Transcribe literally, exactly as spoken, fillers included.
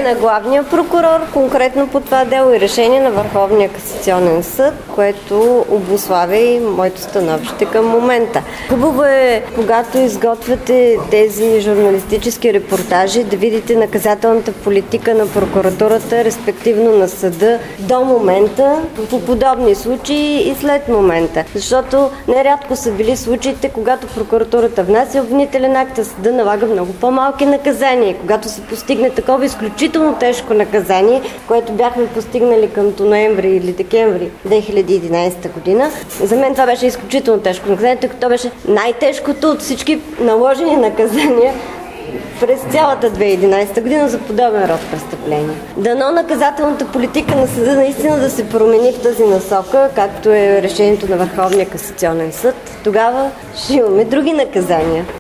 решение на главния прокурор, конкретно по това дело и решение на Върховния касационен съд, което обуславя и моето становище към момента. Хубаво е, когато изготвяте тези журналистически репортажи, да видите наказателната политика на прокуратурата, респективно на съда до момента, по подобни случаи и след момента. Защото нерядко са били случаите, когато прокуратурата внася обвинителен акт, а съда налага много по-малки наказания. Когато се постигне такова изключително тежко наказание, което бяхме постигнали към ноември или декември две хиляди и единадесета година, за мен това беше изключително тежко наказание, тъй като то беше най-тежкото от всички наложени наказания през цялата две хиляди и единадесета година за подобен род престъпления. Дано наказателната политика на съда наистина да се промени в тази насока, както е решението на Върховния касационен съд. Тогава ще имаме други наказания.